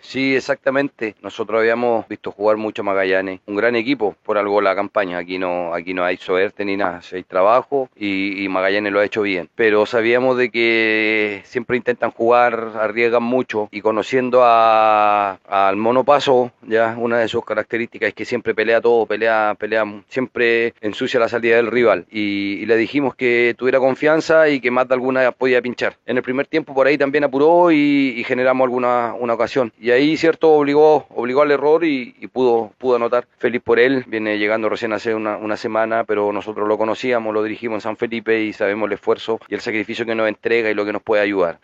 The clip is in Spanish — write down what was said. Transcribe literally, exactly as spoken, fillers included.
Sí, exactamente. Nosotros habíamos visto jugar mucho a Magallanes, un gran equipo, por algo la campaña. Aquí no, aquí no hay suerte ni nada, si hay trabajo y, y Magallanes lo ha hecho bien. Pero sabíamos de que siempre intentan jugar, arriesgan mucho y conociendo a, al Mono Paso, ya una de sus características es que siempre pelea todo, pelea, pelea, siempre ensucia la salida del rival. Y, y le dijimos que tuviera confianza y que más de alguna podía pinchar. En el primer tiempo por ahí también apuró y, y generamos alguna una ocasión. Y ahí, cierto, obligó, obligó al error y, y pudo, pudo anotar. Feliz por él, viene llegando recién hace una, una semana, pero nosotros lo conocíamos, lo dirigimos en San Felipe y sabemos el esfuerzo y el sacrificio que nos entrega y lo que nos puede ayudar.